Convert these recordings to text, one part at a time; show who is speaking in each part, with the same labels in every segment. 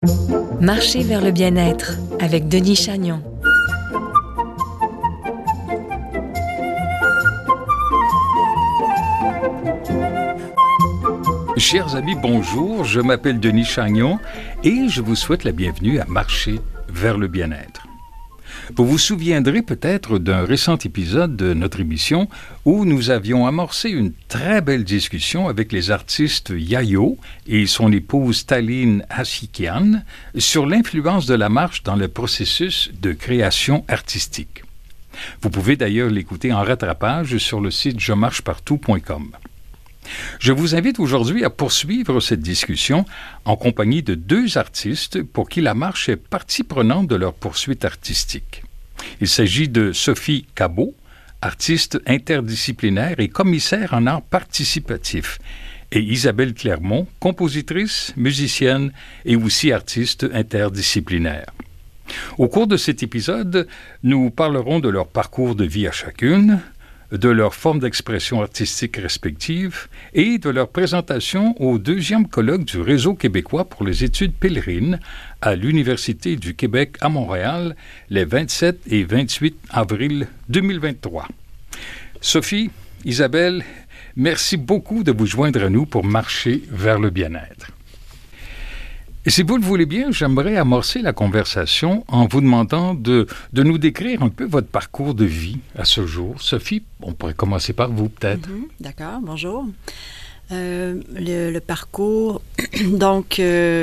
Speaker 1: Marcher vers le bien-être avec Denis Chagnon.
Speaker 2: Chers amis, bonjour, je m'appelle Denis Chagnon et je vous souhaite la bienvenue à Marcher vers le bien-être. Vous vous souviendrez peut-être d'un récent épisode de notre émission où nous avions amorcé une très belle discussion avec les artistes Yayo et son épouse Taline Hassikian sur l'influence de la marche dans le processus de création artistique. Vous pouvez d'ailleurs l'écouter en rattrapage sur le site jemarchepartout.com. Je vous invite aujourd'hui à poursuivre cette discussion en compagnie de deux artistes pour qui la marche est partie prenante de leur poursuite artistique. Il s'agit de Sophie Cabot, artiste interdisciplinaire et commissaire en art participatif, et Isabelle Clermont, compositrice, musicienne et aussi artiste interdisciplinaire. Au cours de cet épisode, nous parlerons de leur parcours de vie à chacune, de leurs formes d'expression artistique respectives et de leur présentation au deuxième colloque du Réseau québécois pour les études pèlerines à l'Université du Québec à Montréal les 27 et 28 avril 2023. Sophie, Isabelle, merci beaucoup de vous joindre à nous pour marcher vers le bien-être. Et si vous le voulez bien, j'aimerais amorcer la conversation en vous demandant de nous décrire un peu votre parcours de vie à ce jour. Sophie, on pourrait commencer par vous peut-être.
Speaker 3: D'accord, bonjour. Le parcours, donc,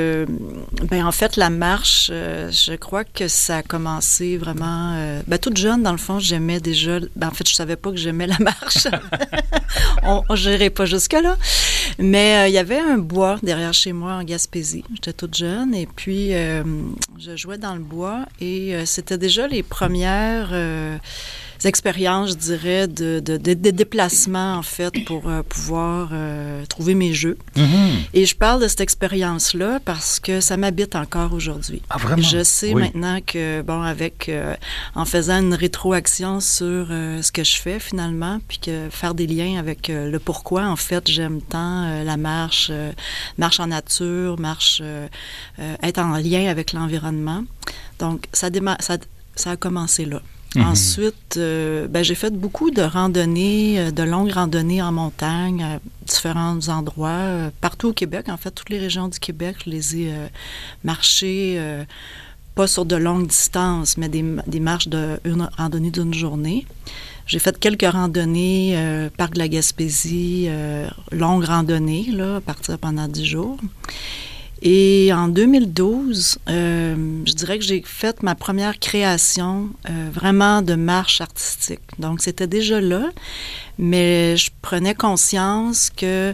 Speaker 3: en fait, la marche, je crois que ça a commencé vraiment... toute jeune, dans le fond, j'aimais déjà... en fait, je savais pas que j'aimais la marche. On n'irait pas jusque-là. Mais il y avait un bois derrière chez moi en Gaspésie. J'étais toute jeune et puis je jouais dans le bois et c'était déjà les premières... expériences, je dirais, de déplacement, en fait, pour pouvoir trouver mes jeux. Mm-hmm. Et je parle de cette expérience-là parce que ça m'habite encore aujourd'hui.
Speaker 2: Ah, vraiment?
Speaker 3: Je sais maintenant que, en faisant une rétroaction sur ce que je fais, finalement, puis que faire des liens avec le pourquoi, en fait, j'aime tant la marche, marche en nature, être en lien avec l'environnement. Donc, ça a commencé là. Mm-hmm. Ensuite, j'ai fait beaucoup de randonnées, de longues randonnées en montagne, à différents endroits, partout au Québec. En fait, toutes les régions du Québec, je les ai marchées, pas sur de longues distances, mais des marches une randonnée d'une journée. J'ai fait quelques randonnées, parc de la Gaspésie, longues randonnées, là, partir pendant 10 jours. Et en 2012, je dirais que j'ai fait ma première création vraiment de marche artistique. Donc, c'était déjà là, mais je prenais conscience que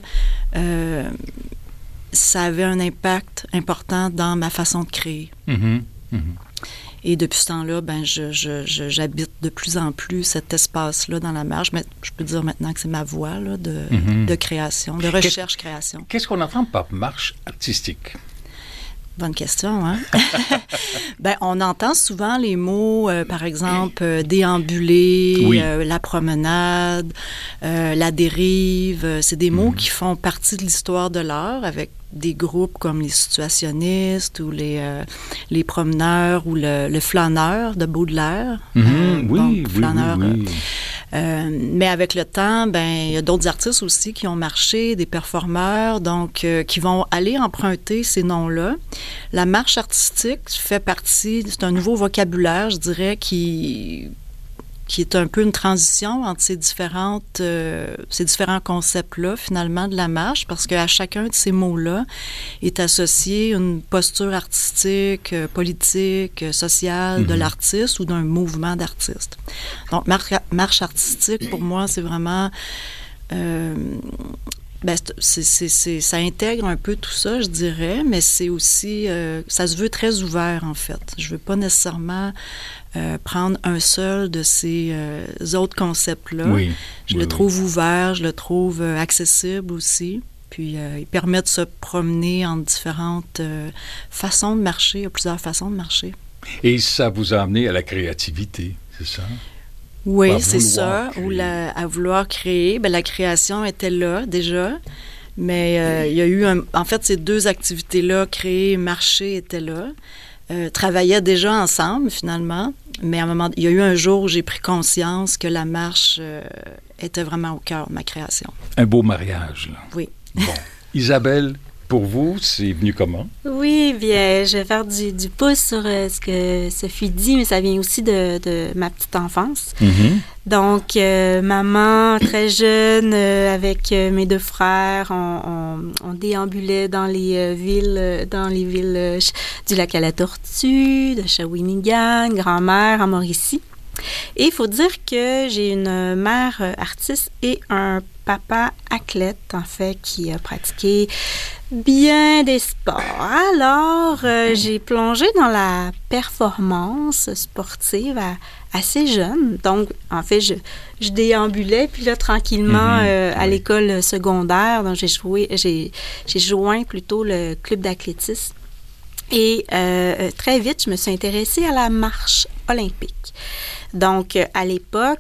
Speaker 3: ça avait un impact important dans ma façon de créer. Mm-hmm. Mm-hmm. Et depuis ce temps-là, j'habite de plus en plus cet espace-là dans la marche. Mais je peux dire maintenant que c'est ma voie là, de création, de recherche-création.
Speaker 2: Qu'est-ce qu'on entend par marche artistique?
Speaker 3: Bonne question, hein? On entend souvent les mots, par exemple, déambuler, la promenade, la dérive. C'est des mots qui font partie de l'histoire de l'art avec des groupes comme les situationnistes ou les promeneurs ou le flâneur de Baudelaire. Flâneur. Mais avec le temps, il y a d'autres artistes aussi qui ont marché, des performeurs, donc qui vont aller emprunter ces noms-là. La marche artistique fait partie, c'est un nouveau vocabulaire, je dirais, qui est un peu une transition entre ces différents concepts-là, finalement, de la marche, parce qu'à chacun de ces mots-là est associée une posture artistique, politique, sociale de l'artiste ou d'un mouvement d'artiste. Donc, marche artistique, pour moi, c'est vraiment... ça intègre un peu tout ça, je dirais, mais c'est aussi... ça se veut très ouvert, en fait. Je veux pas nécessairement... prendre un seul de ces autres concepts-là. Je le trouve ouvert, je le trouve accessible aussi. Puis, il permet de se promener en différentes façons de marcher. Il y a plusieurs façons de marcher.
Speaker 2: Et ça vous a amené à la créativité, c'est ça?
Speaker 3: Oui, c'est ça. À vouloir créer. La création était là, déjà. Mais il y a eu en fait, ces deux activités-là, créer, marcher, étaient là. Travaillaient déjà ensemble, finalement. Mais à un moment, il y a eu un jour où j'ai pris conscience que la marche était vraiment au cœur de ma création.
Speaker 2: Un beau mariage, là.
Speaker 3: Oui.
Speaker 2: Bon. Isabelle, pour vous, c'est venu comment?
Speaker 4: Oui, bien, je vais faire du pouce sur ce que Sophie dit, mais ça vient aussi de ma petite enfance.
Speaker 2: Mm-hmm.
Speaker 4: Donc, maman, très jeune, avec mes deux frères, on déambulait dans les villes du lac à la Tortue, de Shawinigan, grand-mère en Mauricie. Et il faut dire que j'ai une mère artiste et un papa athlète, en fait, qui a pratiqué bien des sports. Alors, j'ai plongé dans la performance sportive assez jeune. Donc, en fait, je déambulais, puis là, tranquillement, à l'école secondaire, donc j'ai joint plutôt le club d'athlétisme. Et très vite, je me suis intéressée à la marche olympique. Donc, à l'époque,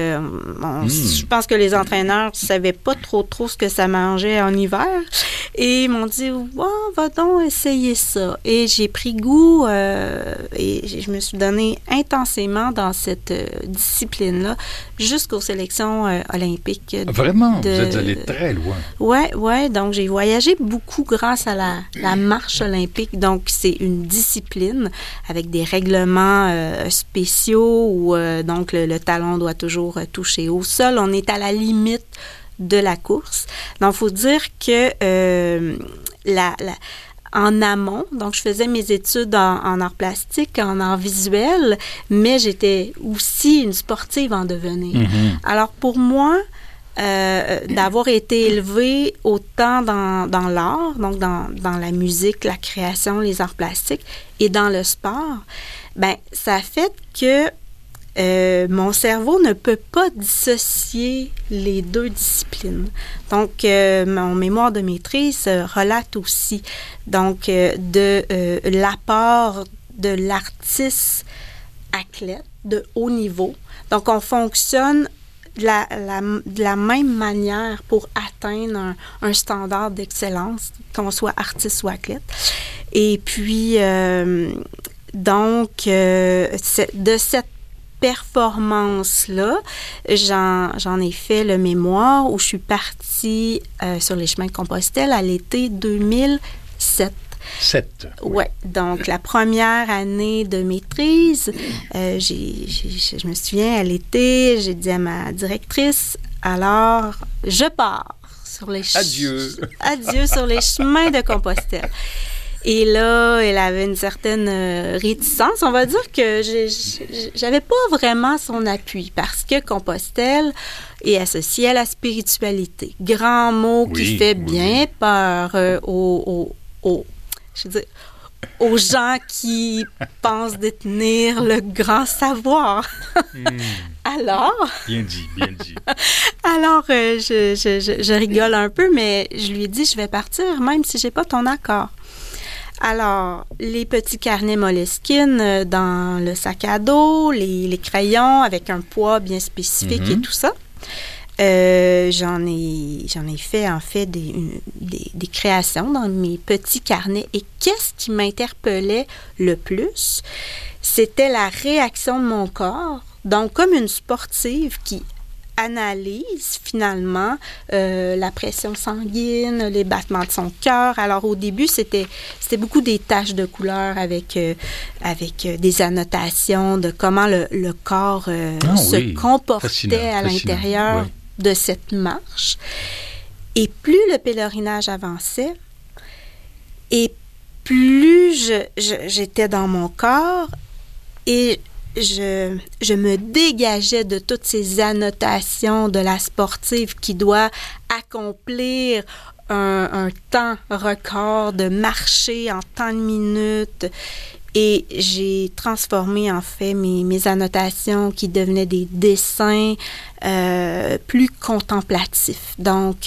Speaker 4: je pense que les entraîneurs ne savaient pas trop ce que ça mangeait en hiver. Et ils m'ont dit, va donc essayer ça. Et j'ai pris goût et je me suis donnée intensément dans cette discipline-là jusqu'aux sélections olympiques.
Speaker 2: Vraiment? Vous êtes allé très loin.
Speaker 4: Oui. Donc, j'ai voyagé beaucoup grâce à la marche olympique. Donc, c'est une discipline avec des règlements spéciaux où donc le talon doit toujours toucher au sol. On est à la limite de la course. Donc, il faut dire que en amont, donc je faisais mes études en arts plastiques, en arts visuels, mais j'étais aussi une sportive en devenir. Mm-hmm. Alors, pour moi, d'avoir été élevée autant dans l'art, donc dans la musique, la création, les arts plastiques et dans le sport, ben ça a fait que mon cerveau ne peut pas dissocier les deux disciplines. Donc, mon mémoire de maîtrise relate aussi donc de l'apport de l'artiste athlète de haut niveau. Donc, on fonctionne de la même manière pour atteindre un standard d'excellence, qu'on soit artiste ou athlète. Et puis, donc, de cette performance-là, j'en ai fait le mémoire où je suis partie sur les chemins de Compostelle à l'été 2007. Oui. Donc, la première année de maîtrise, je me souviens, à l'été, j'ai dit à ma directrice, alors, je pars sur les Adieu sur les chemins de Compostelle. Et là, elle avait une certaine réticence. On va dire que j'avais pas vraiment son appui parce que Compostelle est associée à la spiritualité. Grand mot qui fait bien peur aux gens qui pensent détenir le grand savoir. Alors...
Speaker 2: Bien dit.
Speaker 4: Alors, je rigole un peu, mais je lui ai dit, je vais partir même si j'ai pas ton accord. Alors, les petits carnets Moleskine dans le sac à dos, les crayons avec un poids bien spécifique et tout ça. J'en ai fait, en fait, des créations dans mes petits carnets. Et qu'est-ce qui m'interpellait le plus? C'était la réaction de mon corps. Donc, comme une sportive qui analyse finalement la pression sanguine, les battements de son cœur. Alors au début, c'était beaucoup des taches de couleur avec des annotations de comment le corps se comportait à l'intérieur de cette marche. Et plus le pèlerinage avançait, et plus j'étais dans mon corps et je me dégageais de toutes ces annotations de la sportive qui doit accomplir un temps record de marcher en tant de minutes. Et j'ai transformé, en fait, mes annotations qui devenaient des dessins plus contemplatifs. Donc,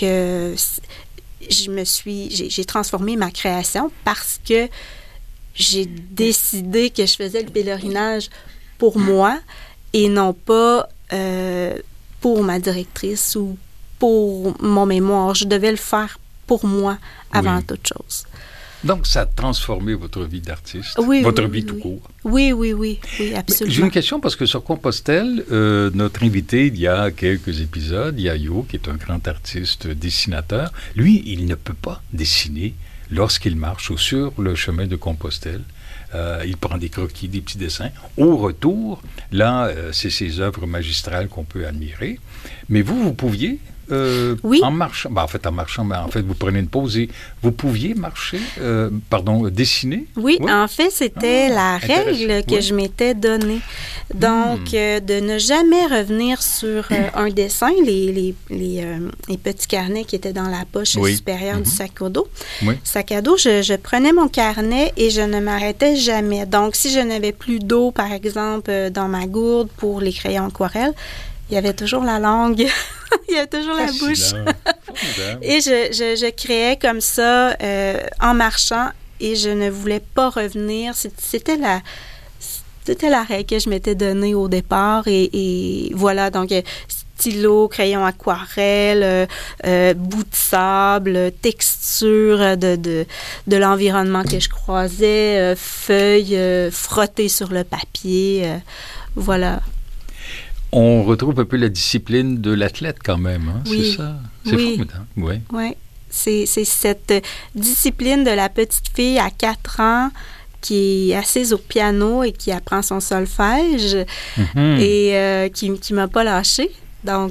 Speaker 4: j'ai transformé ma création parce que j'ai décidé que je faisais le pèlerinage pour moi et non pas pour ma directrice ou pour mon mémoire. Je devais le faire pour moi avant toute chose.
Speaker 2: Donc, ça a transformé votre vie d'artiste, vie tout court.
Speaker 4: Oui, absolument.
Speaker 2: J'ai une question parce que sur Compostelle, notre invité, il y a quelques épisodes, Yayo, qui est un grand artiste dessinateur, lui, il ne peut pas dessiner lorsqu'il marche sur le chemin de Compostelle. Il prend des croquis, des petits dessins. Au retour, là, c'est ses œuvres magistrales qu'on peut admirer. Mais vous pouviez... en marchant, vous prenez une pause et vous pouviez marcher, dessiner?
Speaker 4: Oui, en fait, c'était la règle que je m'étais donnée. Donc, de ne jamais revenir sur un dessin, les petits carnets qui étaient dans la poche supérieure du sac à dos. Sac à dos, je prenais mon carnet et je ne m'arrêtais jamais. Donc, si je n'avais plus d'eau, par exemple, dans ma gourde pour les crayons aquarelles, il y avait toujours la langue, il y avait toujours la bouche. Et je créais comme ça en marchant et je ne voulais pas revenir. C'était la règle que je m'étais donnée au départ. Et voilà, donc stylo, crayon aquarelle, bout de sable, texture de l'environnement que je croisais, feuilles frottées sur le papier, voilà.
Speaker 2: On retrouve un peu la discipline de l'athlète quand même, hein?
Speaker 4: Oui.
Speaker 2: C'est ça? C'est formidable.
Speaker 4: Oui. C'est cette discipline de la petite fille à 4 ans qui est assise au piano et qui apprend son solfège et qui m'a pas lâchée. Donc,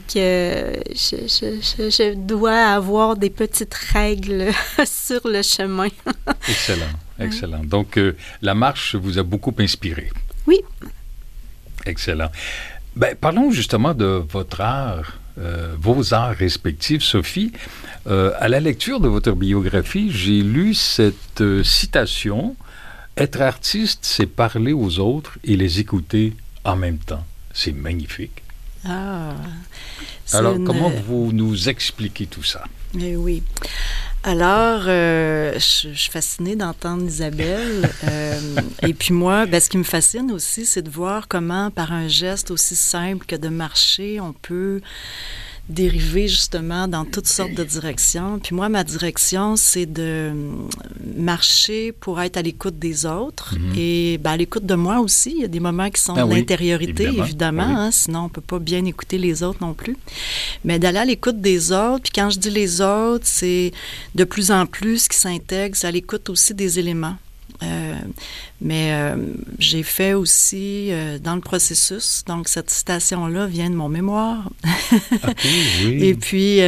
Speaker 4: je dois avoir des petites règles sur le chemin.
Speaker 2: Excellent. Donc, la marche vous a beaucoup inspiré.
Speaker 4: Oui.
Speaker 2: Excellent. Parlons justement de votre art, vos arts respectifs, Sophie. À la lecture de votre biographie, j'ai lu cette citation « Être artiste, c'est parler aux autres et les écouter en même temps. » C'est magnifique. Alors, comment vous nous expliquez tout ça?
Speaker 3: Oui. Alors, je suis fascinée d'entendre Isabelle. Et puis moi, ce qui me fascine aussi, c'est de voir comment, par un geste aussi simple que de marcher, on peut dériver justement dans toutes sortes de directions. Puis moi, ma direction, c'est de marcher pour être à l'écoute des autres et à l'écoute de moi aussi. Il y a des moments qui sont de l'intériorité, évidemment. Hein, sinon, on ne peut pas bien écouter les autres non plus. Mais d'aller à l'écoute des autres, puis quand je dis les autres, c'est de plus en plus ce qui s'intègre, c'est à l'écoute aussi des éléments. Mais j'ai fait aussi dans le processus, donc cette citation-là vient de mon mémoire. Et puis,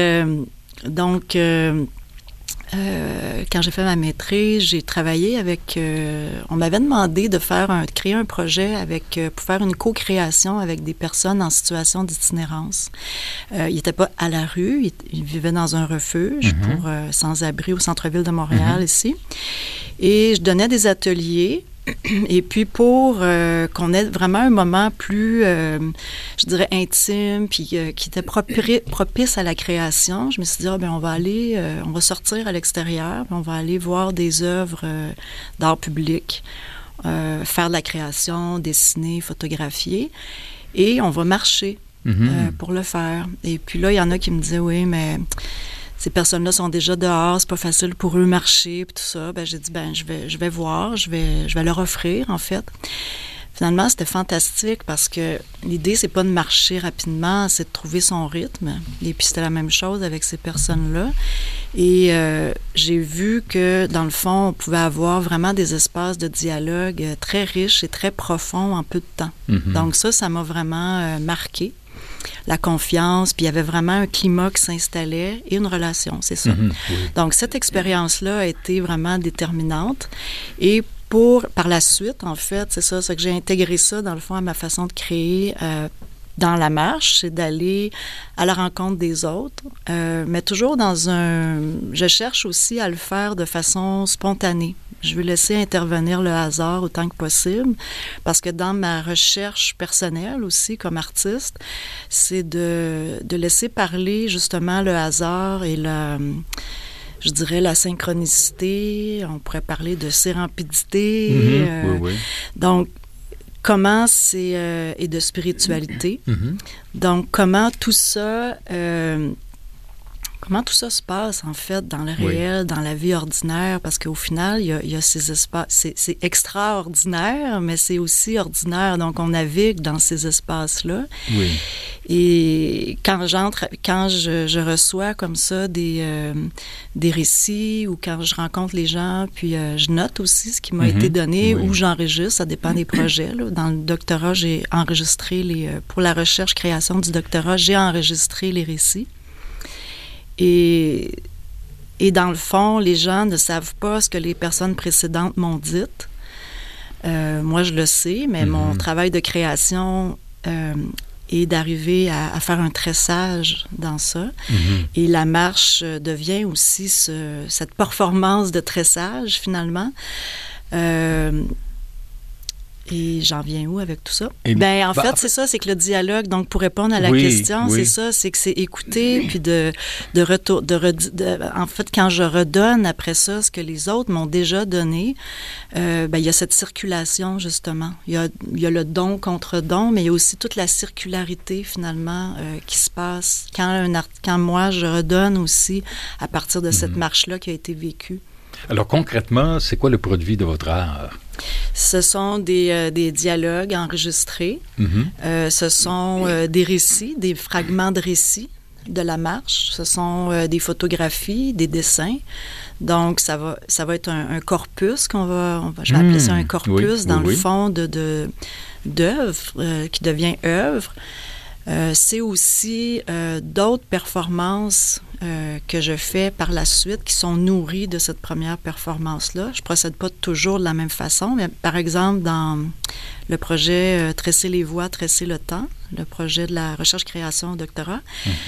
Speaker 3: quand j'ai fait ma maîtrise, j'ai travaillé avec... on m'avait demandé de créer un projet pour faire une co-création avec des personnes en situation d'itinérance. Ils n'étaient pas à la rue, ils vivaient dans un refuge pour sans-abri au centre-ville de Montréal, ici. Et je donnais des ateliers. Et puis, pour qu'on ait vraiment un moment plus, je dirais, intime, puis qui était propice à la création, je me suis dit, on va sortir à l'extérieur, puis on va aller voir des œuvres d'art public, faire de la création, dessiner, photographier, et on va marcher pour le faire. Et puis là, il y en a qui me disaient, oui, mais... Ces personnes-là sont déjà dehors, c'est pas facile pour eux marcher, puis tout ça. J'ai dit, je vais voir, je vais leur offrir, en fait. Finalement, c'était fantastique parce que l'idée, c'est pas de marcher rapidement, c'est de trouver son rythme. Et puis, c'était la même chose avec ces personnes-là. Et j'ai vu que, dans le fond, on pouvait avoir vraiment des espaces de dialogue très riches et très profonds en peu de temps. Donc ça m'a vraiment marqué. La confiance, puis il y avait vraiment un climat qui s'installait et une relation, c'est ça. Donc, cette expérience-là a été vraiment déterminante. Et par la suite, en fait, c'est que j'ai intégré ça, dans le fond, à ma façon de créer dans la marche, c'est d'aller à la rencontre des autres, mais toujours je cherche aussi à le faire de façon spontanée. Je veux laisser intervenir le hasard autant que possible, parce que dans ma recherche personnelle aussi, comme artiste, c'est de laisser parler justement le hasard et je dirais la synchronicité, on pourrait parler de sérendipité. Donc, comment et de spiritualité. Donc, comment tout ça comment tout ça se passe, en fait, dans le réel, dans la vie ordinaire, parce qu'au final, il y a ces espaces, c'est extraordinaire, mais c'est aussi ordinaire, donc on navigue dans ces espaces-là.
Speaker 2: Oui.
Speaker 3: Et quand je reçois comme ça des récits, ou quand je rencontre les gens, puis je note aussi ce qui m'a été donné, ou j'enregistre, ça dépend des projets. Là. Dans le doctorat, j'ai enregistré pour la recherche-création du doctorat, j'ai enregistré les récits. Et dans le fond, les gens ne savent pas ce que les personnes précédentes m'ont dit. Moi, je le sais, mais mon travail de création est d'arriver à faire un tressage dans ça. Et la marche devient aussi cette performance de tressage, finalement. Et j'en viens où avec tout ça? En fait, c'est ça, c'est que le dialogue, donc pour répondre à la question, c'est ça, c'est que c'est écouter, puis en fait, quand je redonne après ça ce que les autres m'ont déjà donné, il y a cette circulation, justement. Il y a le don contre don, mais il y a aussi toute la circularité, finalement, qui se passe quand moi, je redonne aussi à partir de cette marche-là qui a été vécue.
Speaker 2: Alors, concrètement, c'est quoi le produit de votre art?
Speaker 3: Ce sont des dialogues enregistrés. Ce sont des récits, des fragments de récits de la marche. Ce sont des photographies, des dessins. Donc, ça va être un corpus je vais appeler ça un corpus, le fond d'œuvre, qui devient œuvre. C'est aussi d'autres performances que je fais par la suite qui sont nourries de cette première performance-là. Je ne procède pas toujours de la même façon, mais par exemple, dans le projet Tresser les voies, tresser le temps, le projet de la recherche-création au doctorat,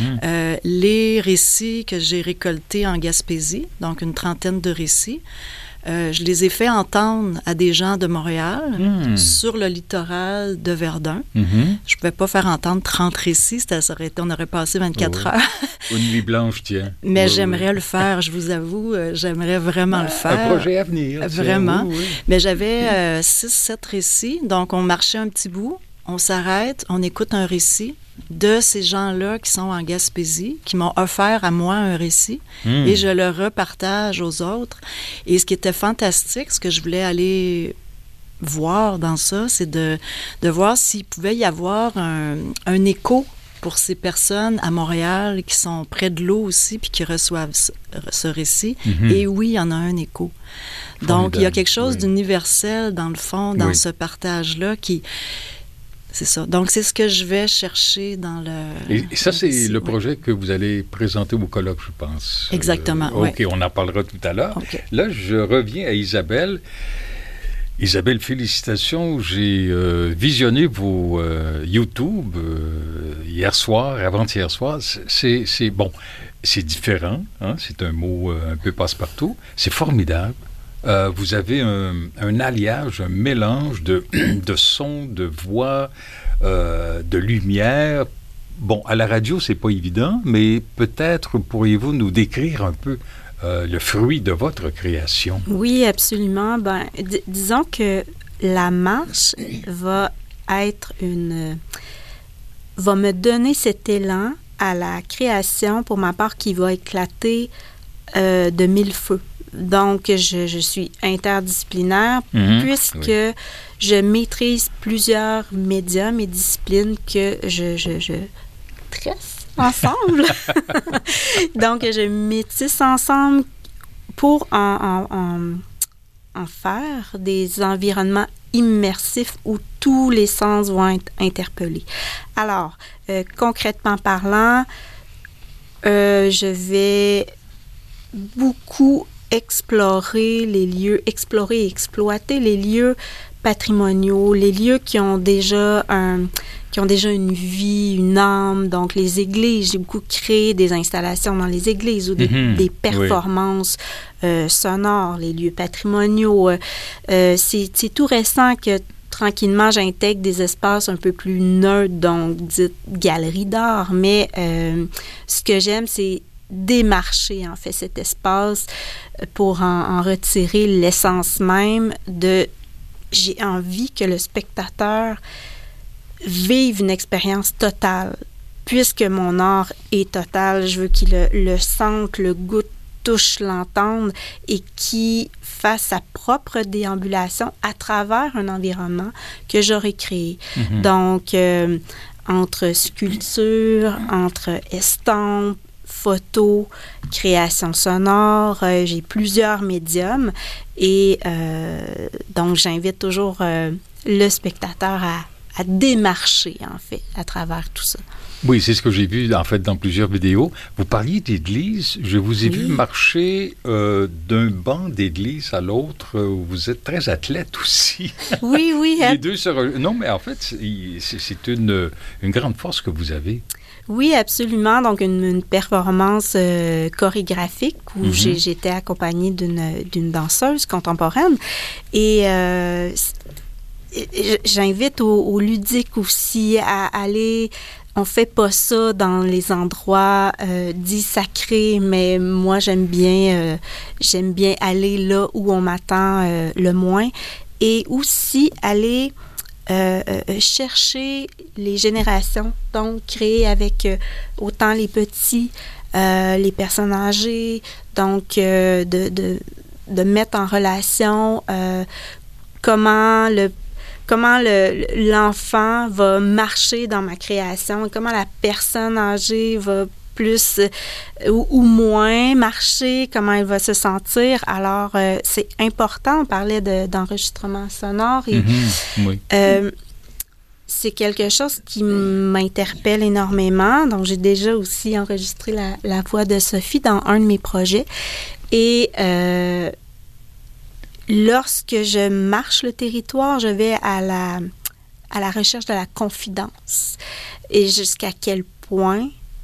Speaker 3: les récits que j'ai récoltés en Gaspésie, donc une trentaine de récits, je les ai fait entendre à des gens de Montréal sur le littoral de Verdun. Je ne pouvais pas faire entendre 30 récits, on aurait passé 24 heures.
Speaker 2: Une nuit blanche, tiens.
Speaker 3: Mais j'aimerais le faire, je vous avoue, j'aimerais vraiment le faire.
Speaker 2: Un projet à venir.
Speaker 3: Vraiment. Mais j'avais 6-7 récits, donc on marchait un petit bout, on s'arrête, on écoute un récit de ces gens-là qui sont en Gaspésie, qui m'ont offert à moi un récit, et je le repartage aux autres. Et ce qui était fantastique, ce que je voulais aller voir dans ça, c'est de voir s'il pouvait y avoir un écho pour ces personnes à Montréal qui sont près de l'eau aussi, puis qui reçoivent ce récit. Et oui, il y en a un écho. Donc, il y a quelque chose d'universel, dans le fond, dans ce partage-là qui... C'est ça. Donc, c'est ce que je vais chercher dans le...
Speaker 2: Et ça, c'est le projet que vous allez présenter au colloque, je pense.
Speaker 3: Exactement, oui.
Speaker 2: OK, on en parlera tout à l'heure.
Speaker 3: Okay.
Speaker 2: Là, je reviens à Isabelle. Isabelle, félicitations. J'ai visionné vos YouTube hier soir, avant-hier soir. C'est bon, c'est différent. Hein? C'est un mot un peu passe-partout. C'est formidable. Vous avez un alliage, un mélange de sons, de voix, de lumière. Bon, à la radio, c'est pas évident, mais peut-être pourriez-vous nous décrire un peu le fruit de votre création?
Speaker 4: Oui, absolument. Disons que la marche va me donner cet élan à la création, pour ma part, qui va éclater de mille feux. Donc, je suis interdisciplinaire puisque je maîtrise plusieurs médiums et disciplines que je tresse ensemble. Donc, je métisse ensemble pour en faire des environnements immersifs où tous les sens vont être interpellés. Alors, concrètement parlant, je vais beaucoup explorer et exploiter les lieux patrimoniaux, les lieux qui ont déjà une vie, une âme. Donc, les églises, j'ai beaucoup créé des installations dans les églises ou des performances sonores, les lieux patrimoniaux. C'est tout récent que tranquillement, j'intègre des espaces un peu plus neutres, donc dites galeries d'art. Mais ce que j'aime, c'est démarcher, en fait, cet espace pour en retirer l'essence même de... J'ai envie que le spectateur vive une expérience totale, puisque mon art est total, je veux qu'il le sente, le goûte, touche, l'entende et qui fasse sa propre déambulation à travers un environnement que j'aurais créé. Mm-hmm. Donc, entre sculpture, entre estampes, photos, création sonore, j'ai plusieurs médiums et donc j'invite toujours le spectateur à démarcher, en fait, à travers tout ça.
Speaker 2: Oui, c'est ce que j'ai vu, en fait, dans plusieurs vidéos. Vous parliez d'église. Je vous ai vu marcher d'un banc d'église à l'autre. Vous êtes très athlète aussi.
Speaker 4: Oui, oui.
Speaker 2: Les deux se... Non, mais en fait, c'est une grande force que vous avez.
Speaker 4: Oui, absolument. Donc, une performance chorégraphique où j'étais accompagnée d'une danseuse contemporaine. Et j'invite aux ludiques aussi à aller... On fait pas ça dans les endroits dits sacrés, mais moi, j'aime bien aller là où on m'attend le moins. Et aussi aller chercher les générations, donc créer avec autant les petits, les personnes âgées, donc de mettre en relation comment l'enfant va marcher dans ma création et comment la personne âgée va plus ou moins marcher, comment elle va se sentir. Alors, c'est important, on parlait d'enregistrement sonore et
Speaker 2: oui.
Speaker 4: C'est quelque chose qui m'interpelle énormément. Donc, j'ai déjà aussi enregistré la voix de Sophie dans un de mes projets et lorsque je marche le territoire, je vais à la recherche de la confidence. Et jusqu'à quel point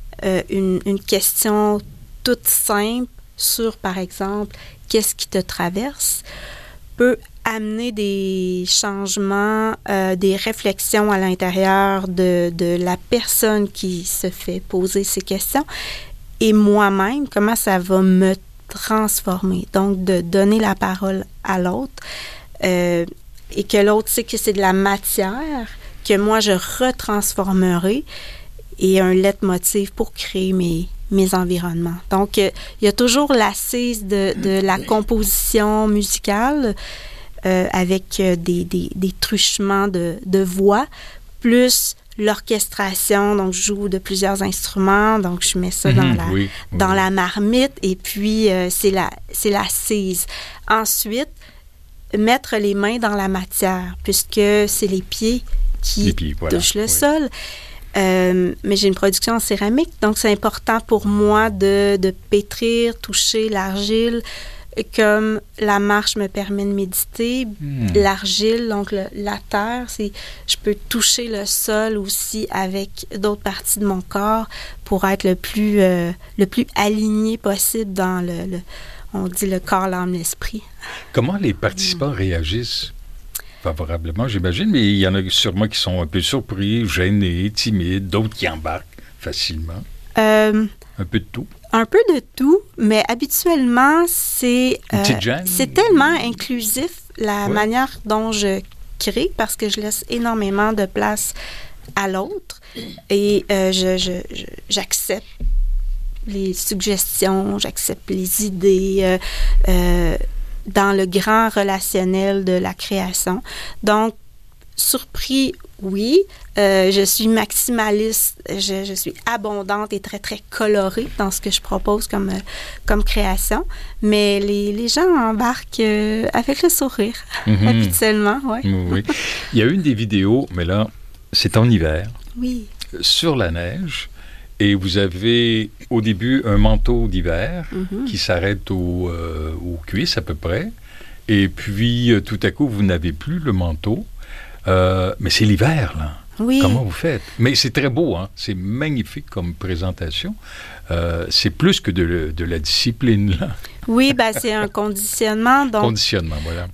Speaker 4: une question toute simple sur, par exemple, qu'est-ce qui te traverse, peut amener des changements, des réflexions à l'intérieur de la personne qui se fait poser ces questions. Et moi-même, comment ça va me transformer. Donc, de donner la parole à l'autre et que l'autre sait que c'est de la matière que moi, je retransformerai et un leitmotiv pour créer mes environnements. Donc, il y a toujours l'assise de la composition musicale avec des truchements de voix, plus l'orchestration, donc je joue de plusieurs instruments, donc je mets ça dans la marmite et puis c'est l'assise. Ensuite, mettre les mains dans la matière, puisque c'est les pieds qui touchent le sol. Mais j'ai une production en céramique, donc c'est important pour moi de pétrir, toucher l'argile, comme la marche me permet de méditer, l'argile, donc la terre, je peux toucher le sol aussi avec d'autres parties de mon corps pour être le plus aligné possible dans on dit le corps, l'âme, l'esprit.
Speaker 2: Comment les participants réagissent? Favorablement, j'imagine, mais il y en a sûrement qui sont un peu surpris, gênés, timides, d'autres qui embarquent facilement. Un peu de tout.
Speaker 4: Un peu de tout, mais habituellement, c'est tellement inclusif la manière dont je crée parce que je laisse énormément de place à l'autre et j'accepte les suggestions, j'accepte les idées dans le grand relationnel de la création. Donc, surpris, oui. Je suis maximaliste, je suis abondante et très, très colorée dans ce que je propose comme création. Mais les gens embarquent avec le sourire, habituellement, oui.
Speaker 2: Oui. Il y a une des vidéos, mais là, c'est en hiver.
Speaker 4: Oui.
Speaker 2: Sur la neige. Et vous avez, au début, un manteau d'hiver qui s'arrête aux cuisses à peu près. Et puis, tout à coup, vous n'avez plus le manteau. Mais c'est l'hiver, là.
Speaker 4: Oui.
Speaker 2: Comment vous faites? Mais c'est très beau, hein? C'est magnifique comme présentation. C'est plus que de la discipline, là.
Speaker 4: Oui, ben c'est un conditionnement. Donc,
Speaker 2: voilà.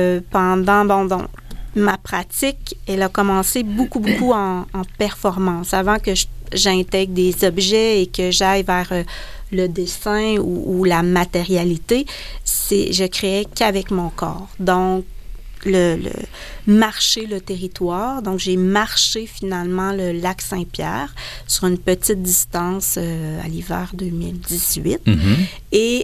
Speaker 4: Pendant ma pratique, elle a commencé beaucoup en performance. Avant que j'intègre des objets et que j'aille vers le dessin ou la matérialité, je créais qu'avec mon corps. Donc, marcher le territoire. Donc, j'ai marché finalement le lac Saint-Pierre sur une petite distance à l'hiver 2018. Et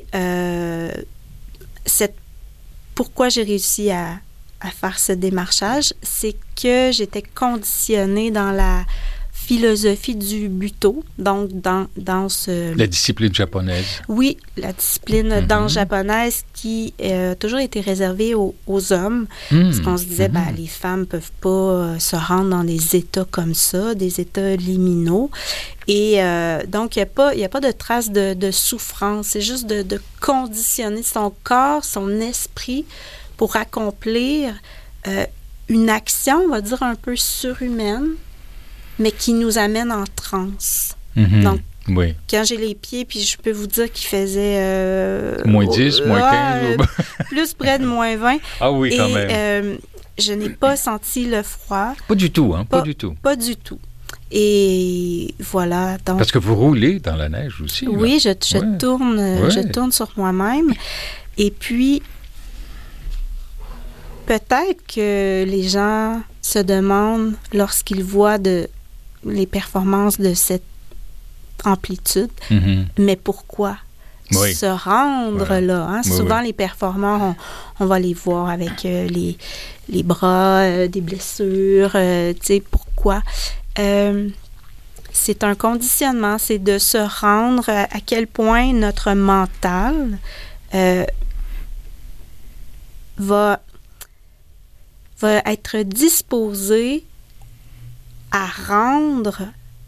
Speaker 4: pourquoi j'ai réussi à faire ce démarchage, c'est que j'étais conditionnée dans la philosophie du Buto, donc dans
Speaker 2: La discipline japonaise.
Speaker 4: Oui, la discipline danse japonaise qui a toujours été réservée aux hommes, parce qu'on se disait, les femmes ne peuvent pas se rendre dans des états comme ça, des états liminaux. Et donc, il n'y a pas de trace de souffrance, c'est juste de conditionner son corps, son esprit pour accomplir une action, on va dire, un peu surhumaine, mais qui nous amène en transe. Donc, quand j'ai les pieds, puis je peux vous dire qu'il faisait...
Speaker 2: moins 10, moins 15?
Speaker 4: Plus près de moins 20.
Speaker 2: Ah oui, quand même.
Speaker 4: Je n'ai pas senti le froid.
Speaker 2: Pas du tout, hein? Pas du tout.
Speaker 4: Pas du tout. Et voilà. Donc,
Speaker 2: parce que vous roulez dans la neige aussi.
Speaker 4: Oui, je tourne sur moi-même. Et puis, peut-être que les gens se demandent, lorsqu'ils voient les performances de cette amplitude, mais pourquoi se rendre là? Hein? Souvent, les performants, on va les voir avec les bras, des blessures, tu sais, pourquoi? C'est un conditionnement, c'est de se rendre à quel point notre mental va être disposé à rendre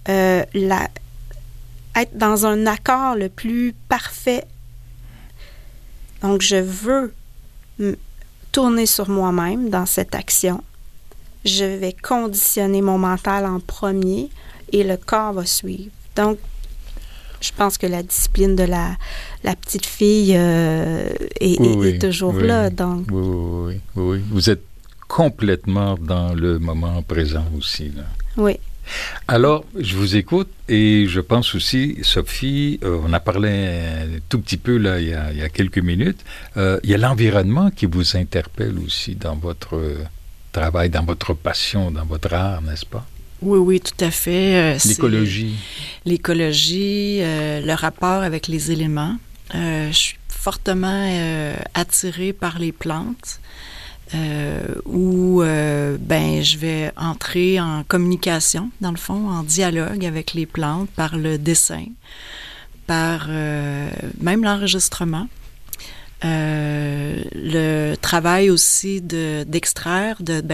Speaker 4: être dans un accord le plus parfait. Donc, je veux tourner sur moi-même dans cette action. Je vais conditionner mon mental en premier et le corps va suivre. Donc, je pense que la discipline de la petite fille est toujours là. Donc.
Speaker 2: Oui. Vous êtes complètement dans le moment présent aussi, là.
Speaker 4: Oui.
Speaker 2: Alors, je vous écoute et je pense aussi, Sophie, on a parlé un tout petit peu là il y a quelques minutes, il y a l'environnement qui vous interpelle aussi dans votre travail, dans votre passion, dans votre art, n'est-ce pas?
Speaker 3: Oui, tout à fait.
Speaker 2: L'écologie.
Speaker 3: L'écologie, le rapport avec les éléments. Je suis fortement attirée par les plantes. Où je vais entrer en communication, dans le fond, en dialogue avec les plantes par le dessin, par même l'enregistrement. Le travail aussi d'extraire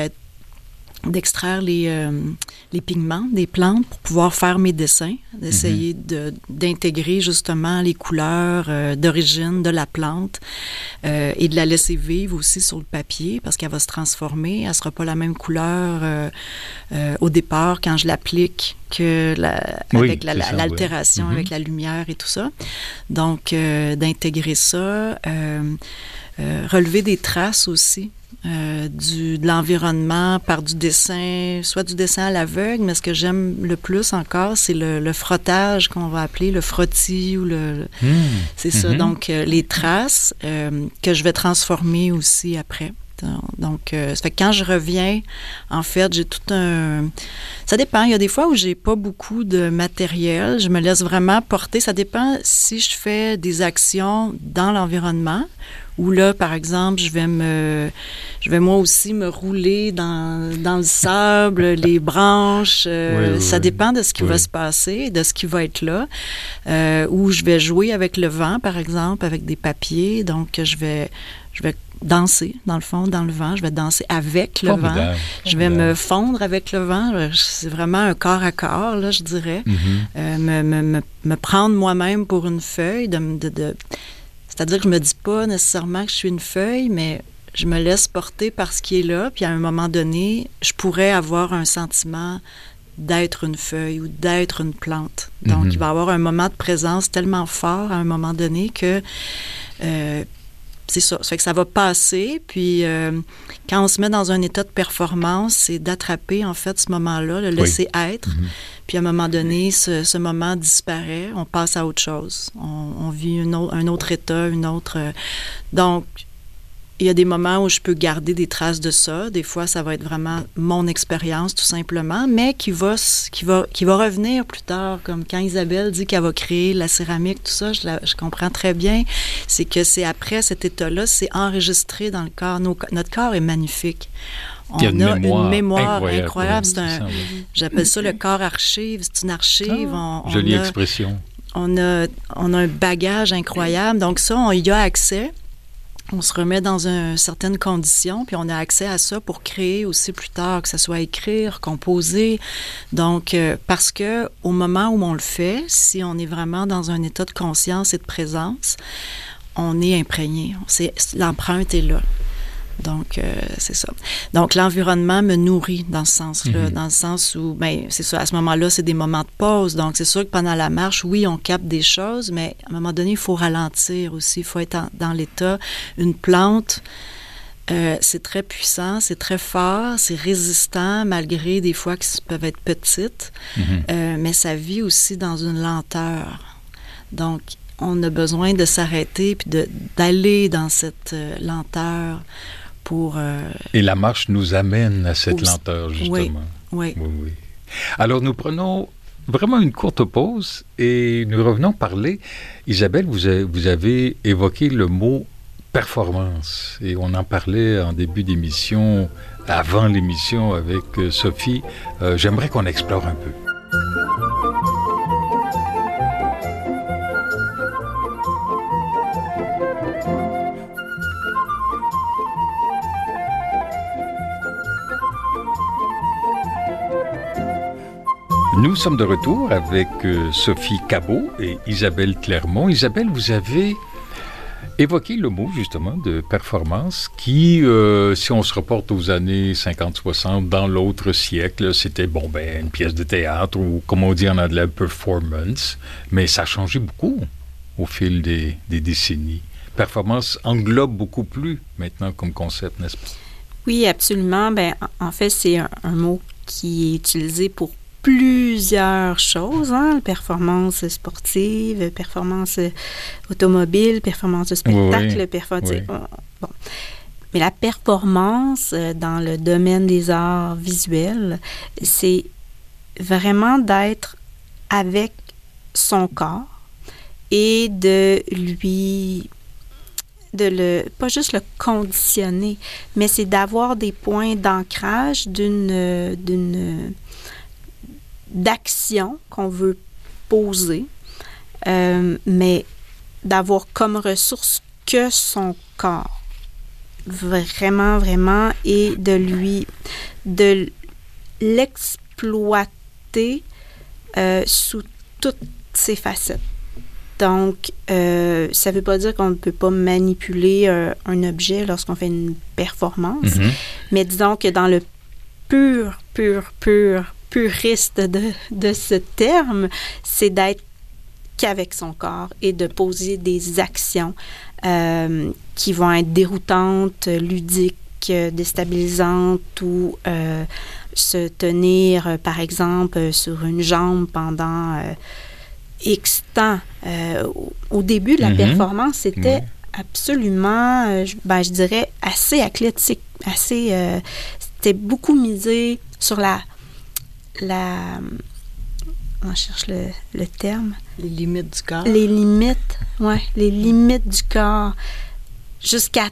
Speaker 3: les pigments des plantes pour pouvoir faire mes dessins, d'essayer d'intégrer justement les couleurs d'origine de la plante et de la laisser vivre aussi sur le papier parce qu'elle va se transformer. Elle ne sera pas la même couleur au départ quand je l'applique avec l'altération, avec la lumière et tout ça. Donc, d'intégrer ça, relever des traces aussi. De l'environnement par du dessin, soit du dessin à l'aveugle, mais ce que j'aime le plus encore, c'est le frottage qu'on va appeler le frottis ou c'est ça. Donc, les traces que je vais transformer aussi après. Donc, ça fait que quand je reviens, en fait, j'ai tout un... Ça dépend. Il y a des fois où j'ai pas beaucoup de matériel. Je me laisse vraiment porter. Ça dépend si je fais des actions dans l'environnement ou là, par exemple, je vais moi aussi me rouler dans le sable, les branches. Ça dépend de ce qui va se passer, de ce qui va être là. Ou je vais jouer avec le vent, par exemple, avec des papiers. Donc, je vais danser, dans le fond, dans le vent. Je vais danser avec le vent. Je vais me fondre avec le vent. C'est vraiment un corps à corps, là, je dirais. Me prendre moi-même pour une feuille, c'est-à-dire que je me dis pas nécessairement que je suis une feuille, mais je me laisse porter par ce qui est là. Puis à un moment donné, je pourrais avoir un sentiment d'être une feuille ou d'être une plante. Donc, il va y avoir un moment de présence tellement fort à un moment donné que c'est ça. Ça fait que ça va passer. Puis quand on se met dans un état de performance, c'est d'attraper en fait ce moment-là, le laisser être. Puis à un moment donné, ce moment disparaît, on passe à autre chose. On vit un autre état, une autre... donc, il y a des moments où je peux garder des traces de ça. Des fois, ça va être vraiment mon expérience, tout simplement, mais qui va revenir plus tard. Comme quand Isabelle dit qu'elle va créer la céramique, tout ça, je comprends très bien. C'est que c'est après cet état-là, c'est enregistré dans le corps. Notre corps est magnifique. On a une mémoire incroyable. J'appelle ça le corps archive. C'est une archive.
Speaker 2: Jolie expression.
Speaker 3: On a un bagage incroyable. Donc ça, on y a accès. On se remet dans certaines conditions, puis on a accès à ça pour créer aussi plus tard, que ce soit écrire, composer. Donc, parce que au moment où on le fait, si on est vraiment dans un état de conscience et de présence, on est imprégné. L'empreinte est là. Donc, c'est ça. Donc, l'environnement me nourrit dans ce sens-là, dans le sens où, bien, c'est ça, à ce moment-là, c'est des moments de pause. Donc, c'est sûr que pendant la marche, oui, on capte des choses, mais à un moment donné, il faut ralentir aussi. Il faut être dans l'état. Une plante, c'est très puissant, c'est très fort, c'est résistant, malgré des fois qu'elles peuvent être petites, mais ça vit aussi dans une lenteur. Donc, on a besoin de s'arrêter puis d'aller dans cette lenteur pour...
Speaker 2: Et la marche nous amène à cette lenteur, justement.
Speaker 3: Oui.
Speaker 2: Alors, nous prenons vraiment une courte pause et nous revenons parler. Isabelle, vous avez évoqué le mot performance et on en parlait en début d'émission, avant l'émission avec Sophie. J'aimerais qu'on explore un peu. Nous sommes de retour avec Sophie Cabot et Isabelle Clermont. Isabelle, vous avez évoqué le mot, justement, de performance qui, si on se reporte aux années 50-60, dans l'autre siècle, c'était, une pièce de théâtre ou, comme on dit en anglais, performance. Mais ça a changé beaucoup au fil des décennies. Performance englobe beaucoup plus maintenant comme concept, n'est-ce pas?
Speaker 4: Oui, absolument. En fait, c'est un mot qui est utilisé pour plusieurs choses, performance sportive, performance automobile, performance de spectacle, Bon. Mais la performance dans le domaine des arts visuels, c'est vraiment d'être avec son corps et pas juste le conditionner, mais c'est d'avoir des points d'ancrage d'action qu'on veut poser, mais d'avoir comme ressource que son corps. Vraiment, vraiment, et de l'exploiter sous toutes ses facettes. Donc, ça ne veut pas dire qu'on ne peut pas manipuler un objet lorsqu'on fait une performance, mais disons que dans le puriste de ce terme, c'est d'être qu'avec son corps et de poser des actions qui vont être déroutantes, ludiques, déstabilisantes ou se tenir, par exemple, sur une jambe pendant X temps. Au début de la performance, c'était absolument, je dirais, assez athlétique, c'était beaucoup misé sur on cherche le terme.
Speaker 3: Les limites du corps.
Speaker 4: Les limites du corps. Jusqu'à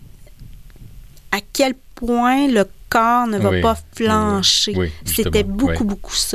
Speaker 4: quel point le corps ne va pas flancher. C'était beaucoup ça.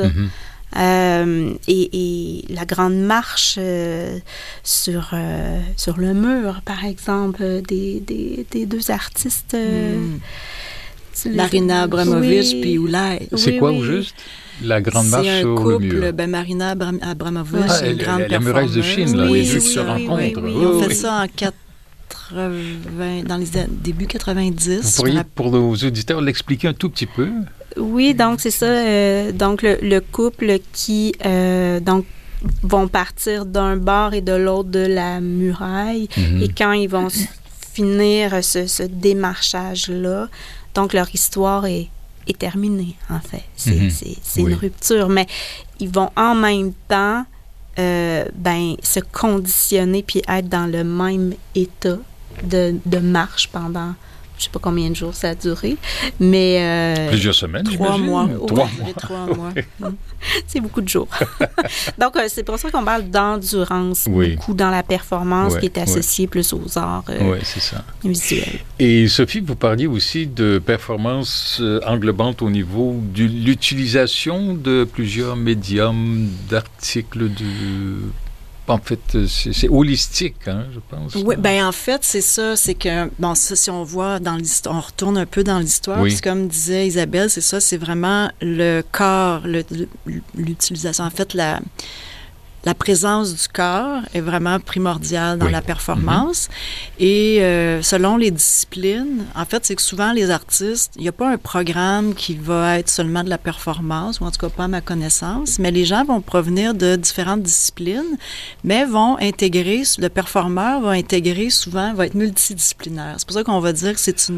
Speaker 4: Et la grande marche sur le mur, par exemple, des deux artistes...
Speaker 3: Marina Abramović puis Oulay.
Speaker 2: C'est quoi au juste? La grande marche sur le mur.
Speaker 3: C'est un couple, Marina Abramović, une grande performeuse.
Speaker 2: La muraille de Chine, là, les deux se rencontrent.
Speaker 3: Oui. Ils ont fait ça en 80, dans les débuts 90.
Speaker 2: Vous pourriez, pour nos auditeurs, l'expliquer un tout petit peu?
Speaker 4: Oui, donc c'est ça. Donc le couple qui vont partir d'un bord et de l'autre de la muraille. Et quand ils vont finir ce démarchage-là, donc leur histoire est terminée, en fait. C'est une rupture. Mais ils vont en même temps se conditionner puis être dans le même état de marche pendant, je ne sais pas combien de jours ça a duré, mais...
Speaker 2: Plusieurs semaines,
Speaker 3: 3 mois.
Speaker 2: 3
Speaker 3: mois.
Speaker 4: C'est beaucoup de jours. Donc, c'est pour ça qu'on parle d'endurance, beaucoup dans la performance qui est associée plus aux arts
Speaker 2: c'est ça.
Speaker 4: visuels.
Speaker 2: Et Sophie, vous parliez aussi de performance englobante au niveau de l'utilisation de plusieurs médiums, d'articles, En fait, c'est holistique, hein, je pense.
Speaker 3: Oui, bien, en fait, c'est ça. C'est que, bon, ça, si on voit dans l'histoire, on retourne un peu dans l'histoire. Puis comme disait Isabelle, c'est ça, c'est vraiment le corps, l'utilisation. En fait, la présence du corps est vraiment primordiale dans la performance. Et selon les disciplines, en fait, c'est que souvent, les artistes, il n'y a pas un programme qui va être seulement de la performance, ou en tout cas pas à ma connaissance, mais les gens vont provenir de différentes disciplines, mais vont intégrer, le performeur va intégrer souvent, va être multidisciplinaire. C'est pour ça qu'on va dire que c'est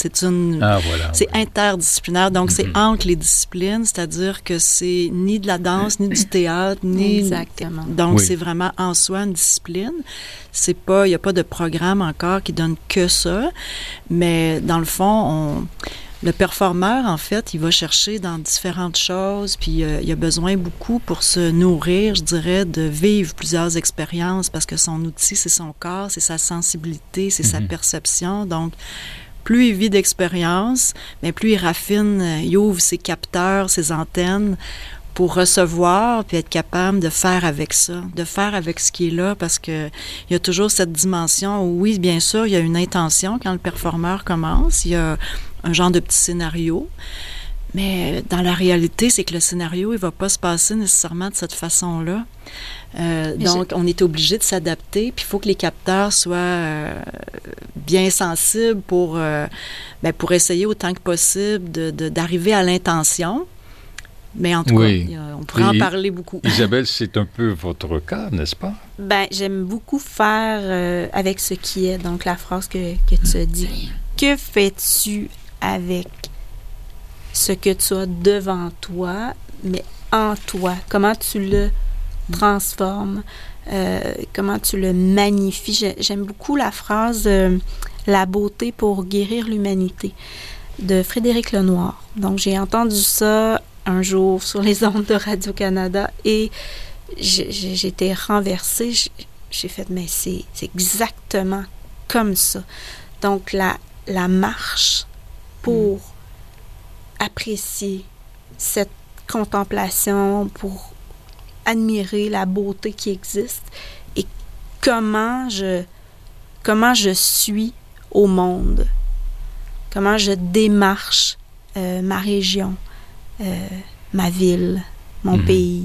Speaker 3: interdisciplinaire. Donc, c'est entre les disciplines, c'est-à-dire que c'est ni de la danse, ni du théâtre, ni...
Speaker 4: Exactement.
Speaker 3: Donc, c'est vraiment en soi une discipline. C'est pas, il n'y a pas de programme encore qui donne que ça, mais dans le fond, le performeur, en fait, il va chercher dans différentes choses, puis il a besoin beaucoup pour se nourrir, je dirais, de vivre plusieurs expériences, parce que son outil, c'est son corps, c'est sa sensibilité, c'est sa perception. Donc, plus il vit d'expériences, mais plus il raffine, il ouvre ses capteurs, ses antennes, pour recevoir puis être capable de faire avec ça, de faire avec ce qui est là, parce que il y a toujours cette dimension où, oui, bien sûr, il y a une intention quand le performeur commence, il y a un genre de petit scénario, mais dans la réalité, c'est que le scénario, il va pas se passer nécessairement de cette façon-là. Donc, on est obligé de s'adapter, puis il faut que les capteurs soient bien sensibles pour essayer autant que possible d'arriver à l'intention. Mais en tout cas, on pourrait en parler beaucoup.
Speaker 2: Isabelle, c'est un peu votre cas, n'est-ce pas?
Speaker 4: Ben, j'aime beaucoup faire avec ce qui est. Donc, la phrase que tu as dit. Que fais-tu avec ce que tu as devant toi, mais en toi? Comment tu le transformes? Comment tu le magnifies? J'aime beaucoup la phrase « La beauté pour guérir l'humanité » de Frédéric Lenoir. Donc, j'ai entendu ça un jour sur les ondes de Radio-Canada et j'étais renversée. J'ai fait, mais c'est exactement comme ça. Donc, la marche pour apprécier cette contemplation, pour admirer la beauté qui existe et comment je suis au monde, comment je démarche ma région, ma ville, mon pays.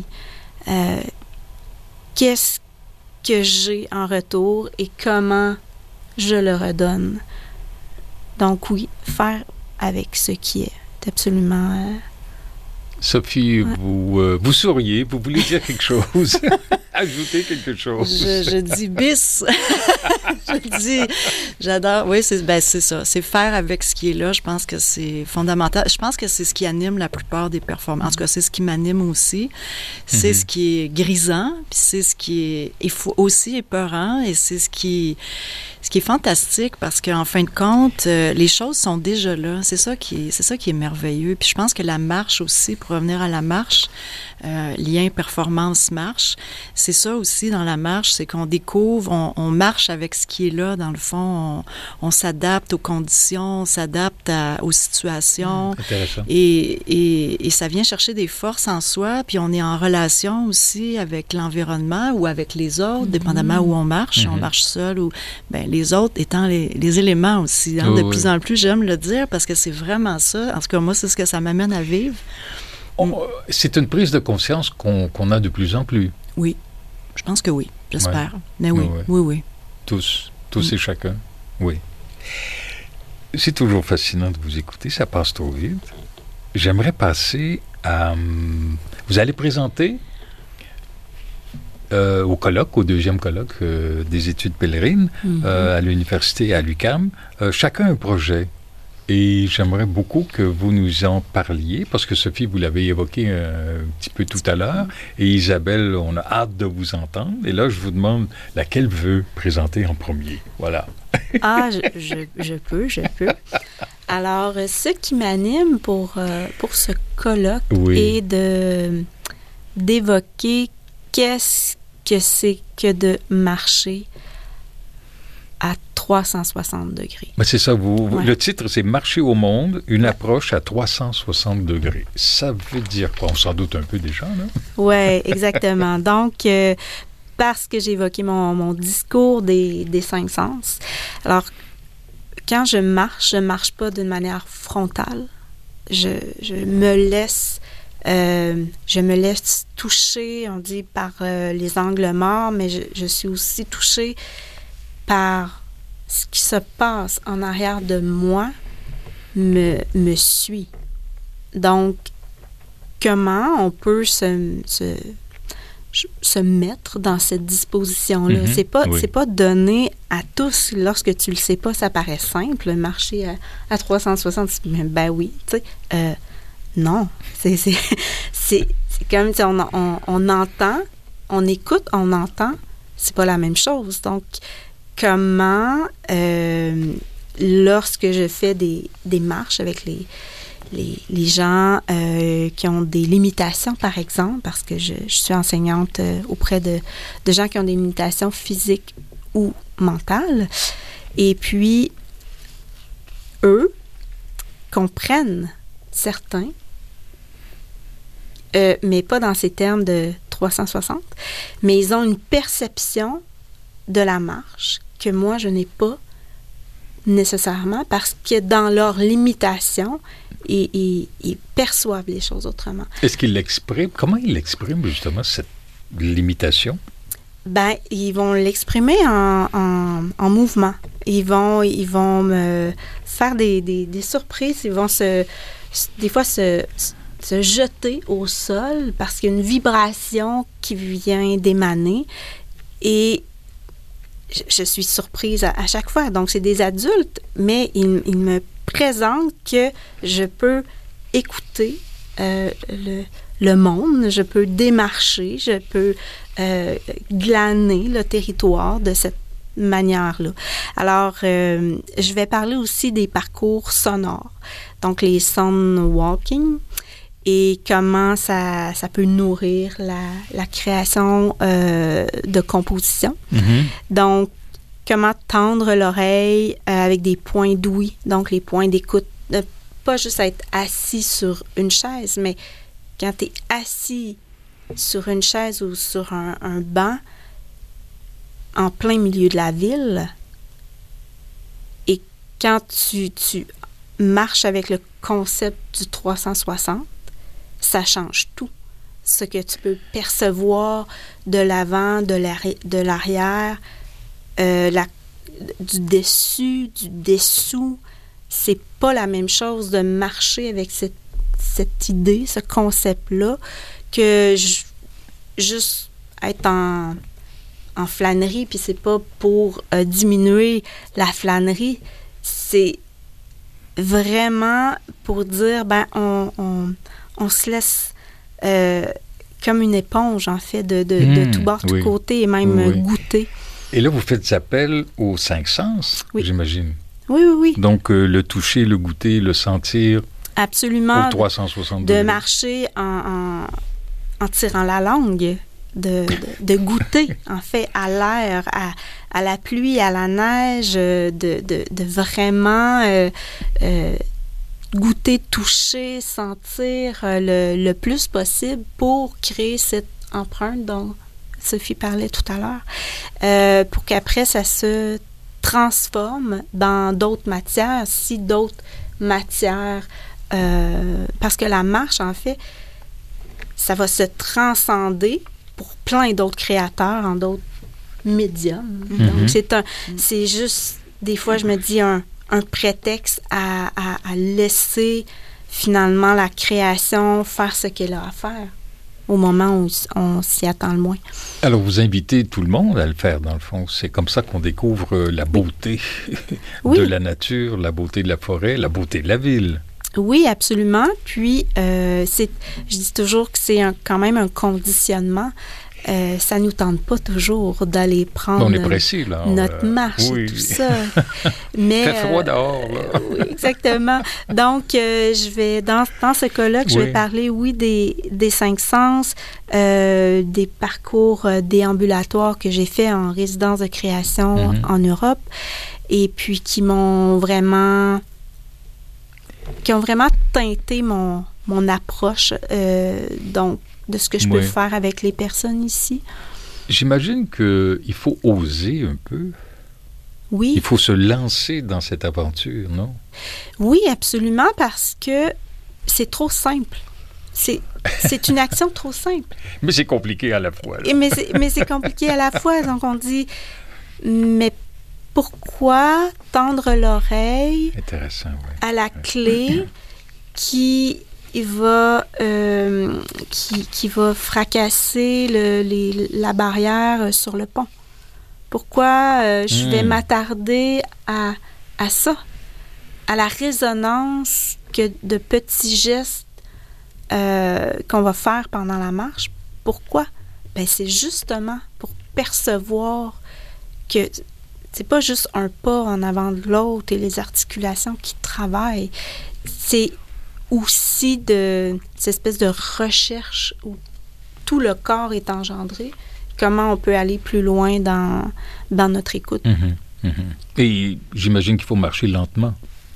Speaker 4: Qu'est-ce que j'ai en retour et comment je le redonne. Donc oui, faire avec ce qui est absolument...
Speaker 2: Sophie, vous souriez, vous voulez dire quelque chose, ajouter quelque chose.
Speaker 3: Je dis bis. Je dis, j'adore. Oui, c'est ça. C'est faire avec ce qui est là. Je pense que c'est fondamental. Je pense que c'est ce qui anime la plupart des performances. En tout cas, c'est ce qui m'anime aussi. C'est ce qui est grisant, puis c'est ce qui est aussi épeurant, et c'est ce qui est fantastique, parce qu'en fin de compte, les choses sont déjà là. C'est ça qui est merveilleux. Puis je pense que la marche aussi, pour revenir à la marche, lien performance-marche, c'est ça aussi dans la marche, c'est qu'on découvre, on marche avec ce qui est là, dans le fond, on s'adapte aux conditions, on s'adapte aux situations.
Speaker 2: Intéressant.
Speaker 3: Et ça vient chercher des forces en soi, puis on est en relation aussi avec l'environnement ou avec les autres, dépendamment où on marche seul ou... les autres étant les éléments aussi. Hein, de plus en plus, j'aime le dire, parce que c'est vraiment ça. En tout cas, moi, c'est ce que ça m'amène à vivre.
Speaker 2: C'est une prise de conscience qu'on a de plus en plus.
Speaker 3: Oui, je pense que oui, j'espère. Ouais. Mais oui.
Speaker 2: Tous et chacun, oui. C'est toujours fascinant de vous écouter, ça passe trop vite. J'aimerais passer à... Vous allez présenter au colloque, au deuxième colloque des études pèlerines à l'université à l'UQAM, chacun un projet. Et j'aimerais beaucoup que vous nous en parliez, parce que Sophie, vous l'avez évoqué un petit peu tout à l'heure, et Isabelle, on a hâte de vous entendre. Et là, je vous demande laquelle veut présenter en premier. Voilà.
Speaker 4: Ah, je peux. Alors, ce qui m'anime pour ce colloque est d'évoquer qu'est-ce que c'est que de marcher à 360 degrés.
Speaker 2: Mais c'est ça, le titre, c'est « Marcher au monde, une approche à 360 degrés ». Ça veut dire quoi? On s'en doute un peu déjà, là?
Speaker 4: Oui, exactement. Donc, parce que j'ai évoqué mon discours des 5 sens. Alors, quand je marche pas d'une manière frontale. Je me laisse toucher, on dit, par les angles morts, mais je suis aussi touchée par ce qui se passe en arrière de moi me suit. Donc, comment on peut se mettre dans cette disposition-là?
Speaker 2: Mm-hmm.
Speaker 4: C'est pas donné à tous. Lorsque tu le sais pas, ça paraît simple, marcher à 360. Ben oui, tu sais. Non. C'est comme, tu sais, on entend, on écoute, on entend. C'est pas la même chose. Donc, comment, lorsque je fais des marches avec les gens qui ont des limitations, par exemple, parce que je suis enseignante auprès de gens qui ont des limitations physiques ou mentales, et puis eux comprennent certains, mais pas dans ces termes de 360, mais ils ont une perception de la marche que moi, je n'ai pas nécessairement, parce que dans leur limitation, ils perçoivent les choses autrement.
Speaker 2: Est-ce qu'ils l'expriment? Comment ils l'expriment, justement, cette limitation?
Speaker 4: Ben, ils vont l'exprimer en mouvement. Ils vont me faire des surprises. Ils vont des fois se jeter au sol parce qu'il y a une vibration qui vient d'émaner. Et je suis surprise à chaque fois. Donc, c'est des adultes, mais ils me présentent que je peux écouter le monde, je peux démarcher, je peux glaner le territoire de cette manière-là. Alors, je vais parler aussi des parcours sonores, donc les sound walking, et comment ça peut nourrir la création de composition. Mm-hmm. Donc, comment tendre l'oreille avec des points d'ouïe, donc les points d'écoute. Pas juste être assis sur une chaise, mais quand tu es assis sur une chaise ou sur un banc en plein milieu de la ville, et quand tu marches avec le concept du 360, ça change tout. Ce que tu peux percevoir de l'avant, de l'arrière, du dessus, du dessous, c'est pas la même chose de marcher avec cette idée, ce concept-là, que juste être en flânerie, puis c'est pas pour diminuer la flânerie, c'est vraiment pour dire, ben, on se laisse comme une éponge, en fait, de tout bord, tout côté, et même goûter.
Speaker 2: Et là, vous faites appel aux 5 sens, j'imagine.
Speaker 4: Oui.
Speaker 2: Donc, le toucher, le goûter, le sentir.
Speaker 4: Absolument.
Speaker 2: Au 360
Speaker 4: de marcher en tirant la langue, de goûter, en fait, à l'air, à la pluie, à la neige, de vraiment goûter, toucher, sentir le plus possible pour créer cette empreinte dont Sophie parlait tout à l'heure, pour qu'après, ça se transforme dans d'autres matières, si d'autres matières, parce que la marche, en fait, ça va se transcender pour plein d'autres créateurs en d'autres médiums. Mm-hmm. Donc, c'est juste, des fois, je me dis, un prétexte à laisser finalement la création faire ce qu'elle a à faire. au moment où on s'y attend le moins.
Speaker 2: Alors, vous invitez tout le monde à le faire, dans le fond. C'est comme ça qu'on découvre la beauté de la nature, la beauté de la forêt, la beauté de la ville.
Speaker 4: Oui, absolument. Puis, je dis toujours que c'est quand même un conditionnement. Ça nous tente pas toujours d'aller prendre
Speaker 2: on est pressé, là.
Speaker 4: Notre marche et tout ça. Mais,
Speaker 2: il fait froid dehors, là.
Speaker 4: Oui, exactement. Donc, je vais, dans ce colloque, je vais parler, des 5 sens, des parcours déambulatoires que j'ai fait en résidence de création en Europe et puis qui ont vraiment teinté mon approche, donc, de ce que je peux faire avec les personnes ici.
Speaker 2: J'imagine qu'il faut oser un peu.
Speaker 4: Oui.
Speaker 2: Il faut se lancer dans cette aventure, non?
Speaker 4: Oui, absolument, parce que c'est trop simple. C'est une action trop simple.
Speaker 2: Mais c'est compliqué à la fois. Là.
Speaker 4: Mais c'est compliqué à la fois. Donc, on dit, mais pourquoi tendre l'oreille à la clé qui va fracasser la barrière sur le pont? Pourquoi je vais m'attarder à ça, à la résonance de petits gestes qu'on va faire pendant la marche? Pourquoi? Ben, c'est justement pour percevoir que c'est pas juste un pas en avant de l'autre et les articulations qui travaillent. C'est aussi cette espèce de recherche où tout le corps est engendré, comment on peut aller plus loin dans notre écoute.
Speaker 2: Et j'imagine qu'il faut marcher lentement.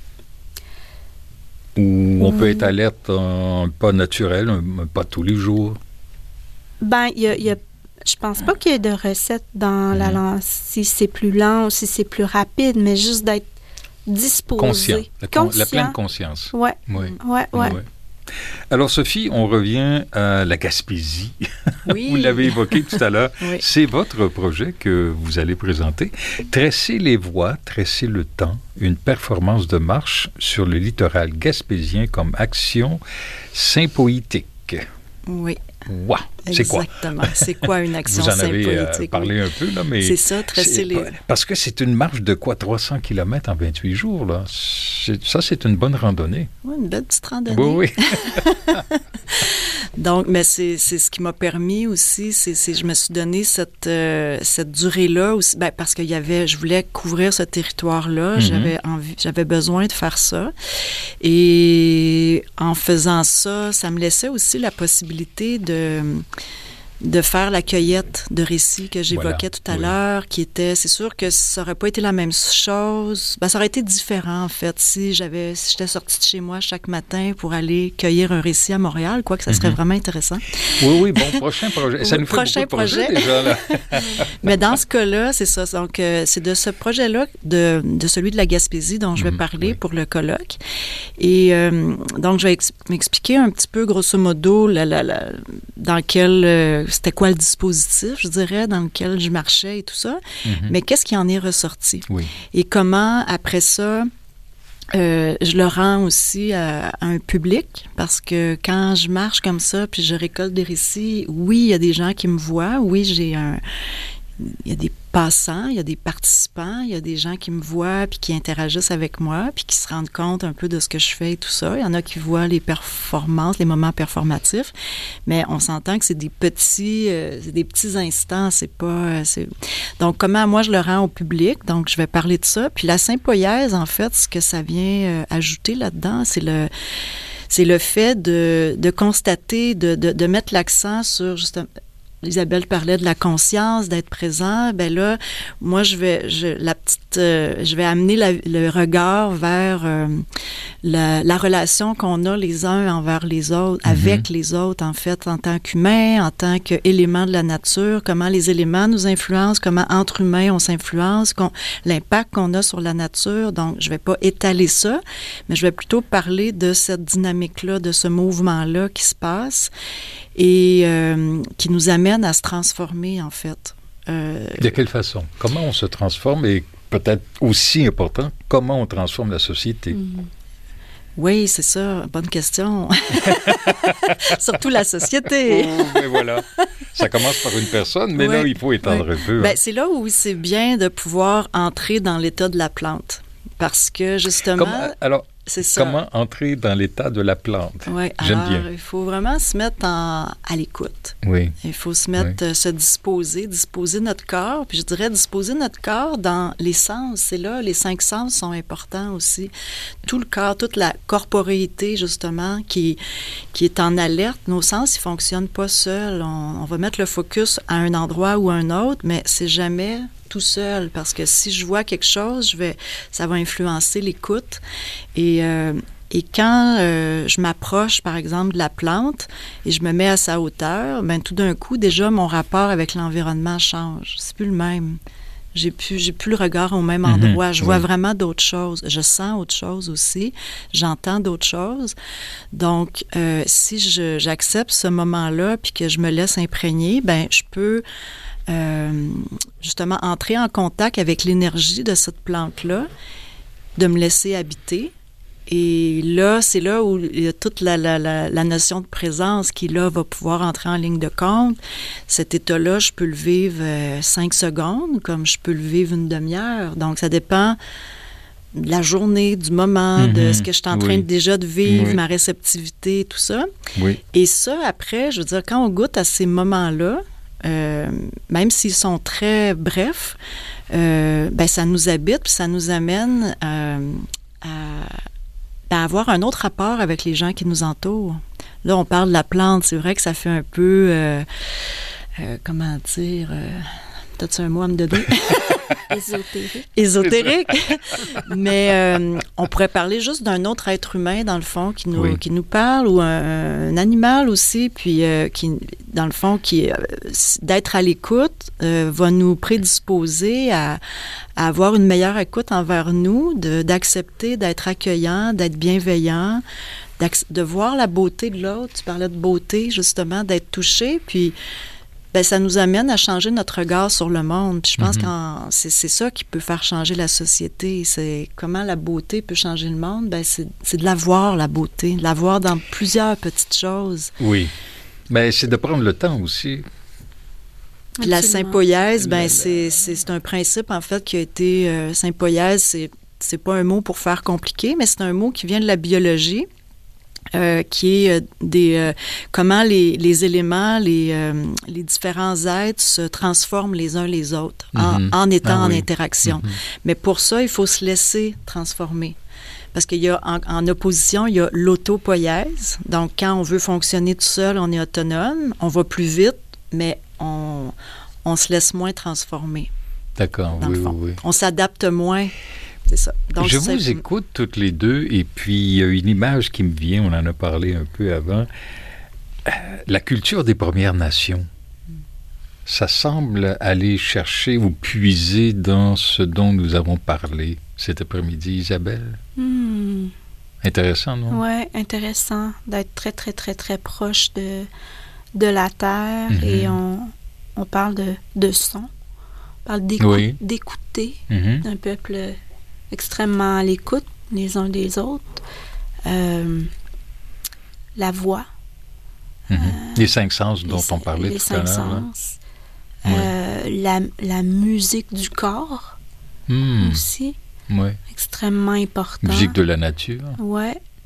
Speaker 2: Ou on peut être alerte un pas naturel, un pas tous les jours.
Speaker 4: Ben, je pense pas qu'il y ait de recette dans la langue, si c'est plus lent ou si c'est plus rapide, mais juste d'être disposé.
Speaker 2: Conscient. La pleine conscience.
Speaker 4: Oui.
Speaker 2: Alors, Sophie, on revient à la Gaspésie.
Speaker 3: Oui.
Speaker 2: Vous l'avez évoqué tout à l'heure. Oui. C'est votre projet que vous allez présenter. Tresser les voies, tresser le temps, une performance de marche sur le littoral gaspésien comme action sympoïtique.
Speaker 3: Oui.
Speaker 2: Wow! C'est quoi?
Speaker 3: Exactement. C'est quoi une action sympoïtique?
Speaker 2: Vous en avez parlé un peu, là, mais...
Speaker 3: C'est ça, tresser les...
Speaker 2: Parce que c'est une marche de quoi? 300 km en 28 jours, là. Ça, c'est une bonne randonnée.
Speaker 3: Oui, une belle petite randonnée.
Speaker 2: Oui.
Speaker 3: Donc, mais c'est ce qui m'a permis aussi, je me suis donné cette durée-là aussi, parce que je voulais couvrir ce territoire-là, j'avais besoin de faire ça. Et en faisant ça, ça me laissait aussi la possibilité de faire la cueillette de récits que j'évoquais tout à l'heure, qui était, c'est sûr que ça n'aurait pas été la même chose. Ça aurait été différent, en fait, si j'étais sortie de chez moi chaque matin pour aller cueillir un récit à Montréal, quoique ça serait vraiment intéressant.
Speaker 2: Oui, bon, prochain projet. Ça nous fait beaucoup de projets déjà, là.
Speaker 3: Mais dans ce cas-là, c'est ça. Donc, c'est de ce projet-là, de celui de la Gaspésie dont je vais parler pour le colloque. Et donc, je vais m'expliquer un petit peu, grosso modo, dans quel... c'était quoi le dispositif, je dirais, dans lequel je marchais et tout ça. Mais qu'est-ce qui en est ressorti?
Speaker 2: Oui.
Speaker 3: Et comment, après ça, je le rends aussi à un public, parce que quand je marche comme ça, puis je récolte des récits, oui, il y a des gens qui me voient, oui, il y a des passants, il y a des participants, il y a des gens qui me voient puis qui interagissent avec moi puis qui se rendent compte un peu de ce que je fais et tout ça. Il y en a qui voient les performances, les moments performatifs, mais on s'entend que c'est des petits instants, Donc, comment moi je le rends au public? Donc, je vais parler de ça. Puis la Saint-Poïèse, en fait, ce que ça vient ajouter là-dedans, c'est le fait de constater, de mettre l'accent sur justement... Isabelle parlait de la conscience, d'être présent. Ben là, moi, je vais amener le regard vers la relation qu'on a les uns envers les autres, avec les autres, en fait, en tant qu'humains, en tant qu'éléments de la nature, comment les éléments nous influencent, comment entre humains on s'influence, l'impact qu'on a sur la nature. Donc, je vais pas étaler ça, mais je vais plutôt parler de cette dynamique-là, de ce mouvement-là qui se passe et qui nous amène à se transformer, en fait.
Speaker 2: De quelle façon? Comment on se transforme et peut-être aussi important, comment on transforme la société?
Speaker 3: Oui, c'est ça. Bonne question. Surtout la société.
Speaker 2: Oh, mais voilà. Ça commence par une personne, mais là, il faut étendre un peu.
Speaker 3: Ben, c'est là où c'est bien de pouvoir entrer dans l'état de la plante. Parce que, justement... C'est ça.
Speaker 2: Comment entrer dans l'état de la plante?
Speaker 3: Oui,
Speaker 2: j'aime bien.
Speaker 3: Il faut vraiment se mettre à l'écoute.
Speaker 2: Oui.
Speaker 3: Il faut se mettre, se disposer notre corps. Puis je dirais disposer notre corps dans les sens. C'est là, les 5 sens sont importants aussi. Tout le corps, toute la corporéité, justement, qui est en alerte. Nos sens, ils ne fonctionnent pas seuls. On va mettre le focus à un endroit ou à un autre, mais c'est jamais tout seul, parce que si je vois quelque chose, ça va influencer l'écoute. Et quand je m'approche, par exemple, de la plante et je me mets à sa hauteur, bien, tout d'un coup, déjà, mon rapport avec l'environnement change. C'est plus le même. J'ai plus le regard au même endroit. Je vois vraiment d'autres choses. Je sens autre chose aussi. J'entends d'autres choses. Donc, si j'accepte ce moment-là puis que je me laisse imprégner, bien, je peux... justement entrer en contact avec l'énergie de cette plante-là, de me laisser habiter. Et là, c'est là où il y a toute la notion de présence qui, là, va pouvoir entrer en ligne de compte. Cet état-là, je peux le vivre 5 secondes, comme je peux le vivre une demi-heure. Donc, ça dépend de la journée, du moment, de ce que je suis en train déjà de vivre, ma réceptivité, tout ça. Oui. Et ça, après, je veux dire, quand on goûte à ces moments-là, même s'ils sont très brefs, ben, ça nous habite, puis ça nous amène à avoir un autre rapport avec les gens qui nous entourent. Là, on parle de la plante, c'est vrai que ça fait un peu, comment dire, t'as-tu un mot à me donner? Ésotérique. Mais on pourrait parler juste d'un autre être humain, dans le fond, qui nous parle, ou un animal aussi, puis qui, dans le fond, d'être à l'écoute, va nous prédisposer à avoir une meilleure écoute envers nous, d'accepter d'être accueillant, d'être bienveillant, de voir la beauté de l'autre. Tu parlais de beauté, justement, d'être touché, puis bien, ça nous amène à changer notre regard sur le monde. Puis je pense que c'est ça qui peut faire changer la société. C'est comment la beauté peut changer le monde. Bien, c'est de la voir, la beauté, de la voir dans plusieurs petites choses.
Speaker 2: Oui. Mais c'est de prendre le temps aussi.
Speaker 3: Puis la sympoïèse, bien, c'est un principe, en fait, qui a été... sympoïèse, c'est pas un mot pour faire compliqué, mais c'est un mot qui vient de la biologie. Qui est comment les éléments, les différents êtres se transforment les uns les autres en étant en interaction. Mais pour ça, il faut se laisser transformer. Parce qu'il y a, en opposition, il y a l'autopoïèse. Donc, quand on veut fonctionner tout seul, on est autonome, on va plus vite, mais on se laisse moins transformer.
Speaker 2: D'accord, oui.
Speaker 3: On s'adapte moins. C'est ça. Donc,
Speaker 2: je vous écoute toutes les deux, et puis il y a une image qui me vient, on en a parlé un peu avant, la culture des Premières Nations. Ça semble aller chercher ou puiser dans ce dont nous avons parlé cet après-midi, Isabelle. Intéressant, non?
Speaker 4: Oui, intéressant d'être très, très, très, très proche de la Terre, et on parle de son, on parle d'écouter d'un peuple extrêmement à l'écoute les uns des autres. La voix.
Speaker 2: Les 5 sens dont on parlait tout à l'heure.
Speaker 4: Les 5 sens. La musique du corps aussi.
Speaker 2: Oui.
Speaker 4: Extrêmement important.
Speaker 2: Musique de la nature.
Speaker 4: Oui.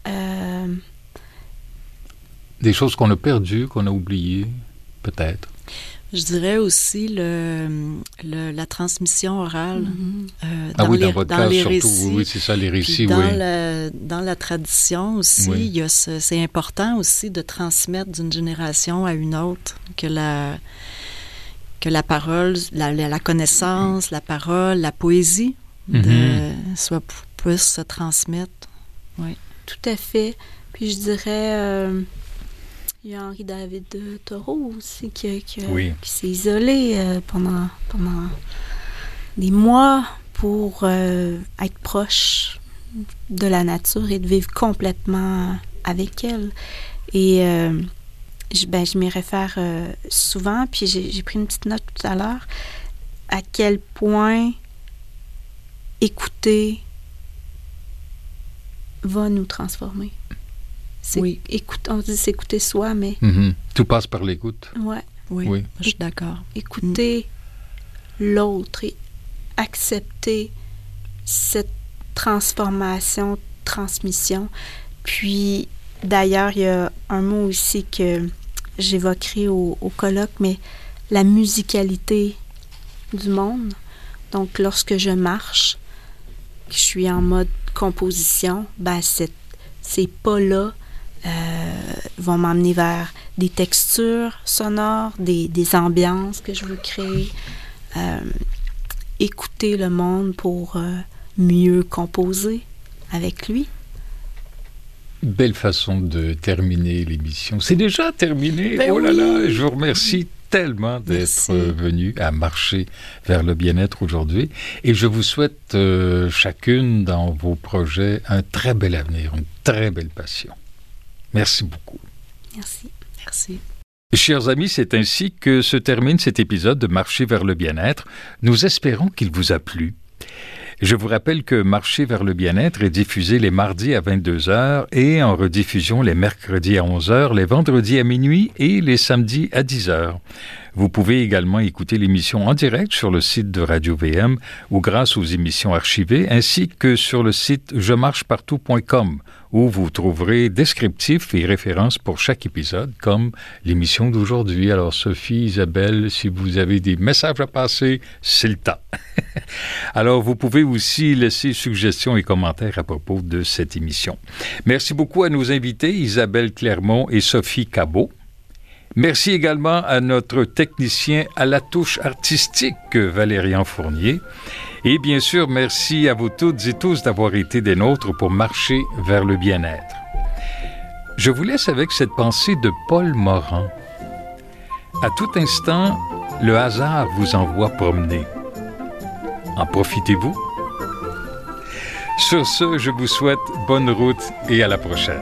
Speaker 2: Des choses qu'on a perdues, qu'on a oubliées, peut-être.
Speaker 3: Je dirais aussi la transmission orale.
Speaker 2: Dans votre cas, surtout, récits. Oui, c'est ça, les récits,
Speaker 3: dans la tradition aussi, c'est important aussi de transmettre d'une génération à une autre, que la parole, la connaissance, la parole, la poésie puisse se transmettre. Oui.
Speaker 4: Tout à fait. Puis je dirais... il y a Henri David Thoreau aussi qui s'est isolé pendant des mois pour être proche de la nature et de vivre complètement avec elle. Et je m'y réfère souvent, puis j'ai pris une petite note tout à l'heure, à quel point écouter va nous transformer.
Speaker 3: Oui.
Speaker 4: On dit s'écouter soi, mais...
Speaker 2: Tout passe par l'écoute.
Speaker 4: Ouais.
Speaker 3: Oui, je suis d'accord.
Speaker 4: Écouter l'autre et accepter cette transformation, transmission. Puis, d'ailleurs, il y a un mot aussi que j'évoquerai au colloque, mais la musicalité du monde. Donc, lorsque je marche, je suis en mode composition, ben ces pas-là vont m'emmener vers des textures sonores, des ambiances que je veux créer, écouter le monde pour mieux composer avec lui.
Speaker 2: Belle façon de terminer l'émission. C'est déjà terminé.
Speaker 3: Ben
Speaker 2: oh là
Speaker 3: oui.
Speaker 2: là, je vous remercie tellement d'être venu à marcher vers le bien-être aujourd'hui. Et je vous souhaite chacune dans vos projets un très bel avenir, une très belle passion. Merci beaucoup.
Speaker 4: Merci.
Speaker 3: Merci.
Speaker 2: Chers amis, c'est ainsi que se termine cet épisode de Marcher vers le bien-être. Nous espérons qu'il vous a plu. Je vous rappelle que Marcher vers le bien-être est diffusé les mardis à 22h et en rediffusion les mercredis à 11h, les vendredis à minuit et les samedis à 10h. Vous pouvez également écouter l'émission en direct sur le site de Radio-VM ou grâce aux émissions archivées, ainsi que sur le site jemarchepartout.com, où vous trouverez descriptifs et références pour chaque épisode, comme l'émission d'aujourd'hui. Alors, Sophie, Isabelle, si vous avez des messages à passer, c'est le temps. Alors, vous pouvez aussi laisser suggestions et commentaires à propos de cette émission. Merci beaucoup à nos invités, Isabelle Clermont et Sophie Cabot. Merci également à notre technicien à la touche artistique, Valérian Fournier. Et bien sûr, merci à vous toutes et tous d'avoir été des nôtres pour marcher vers le bien-être. Je vous laisse avec cette pensée de Paul Morand. À tout instant, le hasard vous envoie promener. En profitez-vous? Sur ce, je vous souhaite bonne route et à la prochaine.